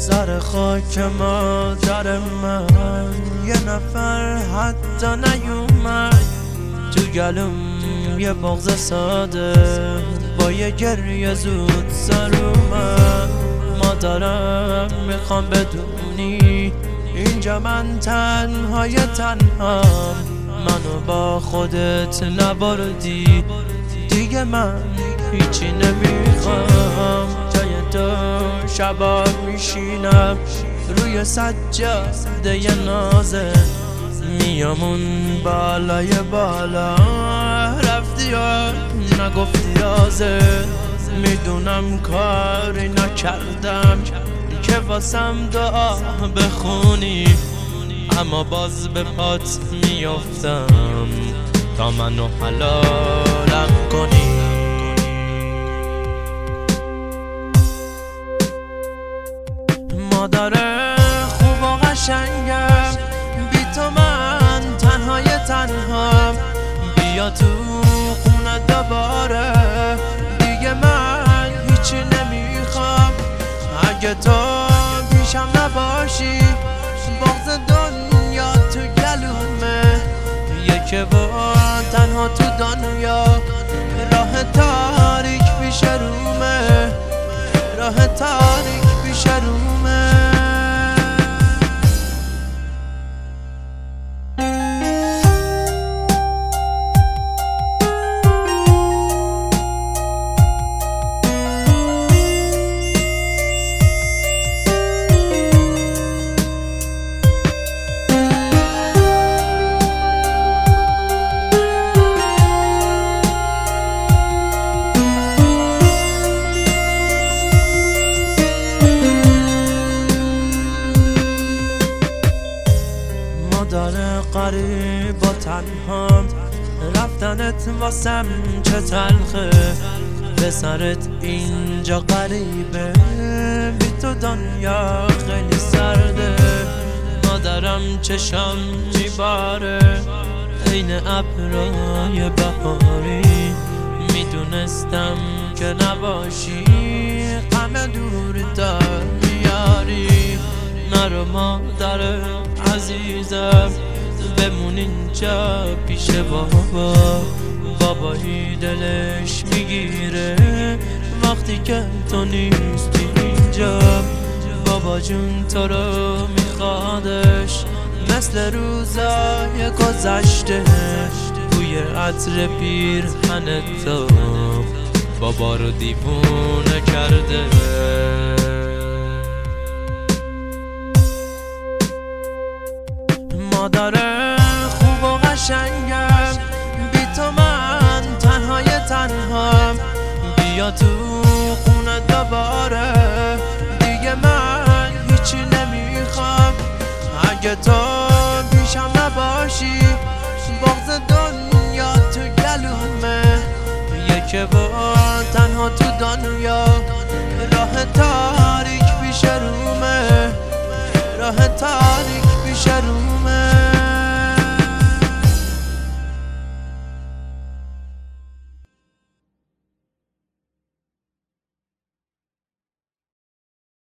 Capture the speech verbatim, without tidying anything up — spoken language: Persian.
سر خاک مادر من یه نفر حتی نیومد تو گلوم یه بغض ساده با یه گریه زود سر اومد. مادرم میخوام بدونی اینجا من تنهای تنهام، منو با خودت نبردی دیگه من هیچی نمیخوام. جای تو شبا میشینم روی سجاده ی نازه، میامون بالای بالا رفتی و نگفتی آزه. میدونم کاری نکردم که واسم دعا بخونی، اما باز به پات میافتم تا منو حلالم کنی. مادر خوب و قشنگم، بی تو من تنهای تنهام. بیا تو خونه دوباره دیگه من هیچی نمیخوام. اگه تو پیشم نباشی بغض دنیا تو گلومه، یکه و تنها تو دنیا راه تاریک پیش رومه، راه تاریک پیش رومه. مادر قریب و تنهام، رفتنت واسم چه تلخه. پسرت اینجا قریبه، بی تو دنیا خیلی سرده. مادرم چشم میباره عین ابرای بهاری، میدونستم که نباشی غم دور دار میاری. نرو مادر عزیزم، بمون اینجا پیش بابا. بابایی دلش میگیره وقتی که تو نیستی اینجا. بابا جون تو رو میخوادش مثل روزای گذشته، بوی عطر پیرهن تو بابا رو دیوونه کرده. مادر خوب و قشنگم، بی تو من تنهای تنهام. بیا تو خونه دوباره دیگه من هیچی نمیخوام. اگه تو پیشم نباشی بغض دنیا تو گلومه، یکه و تنها تو دنیا راه تاریک پیش رومه، راه تاریک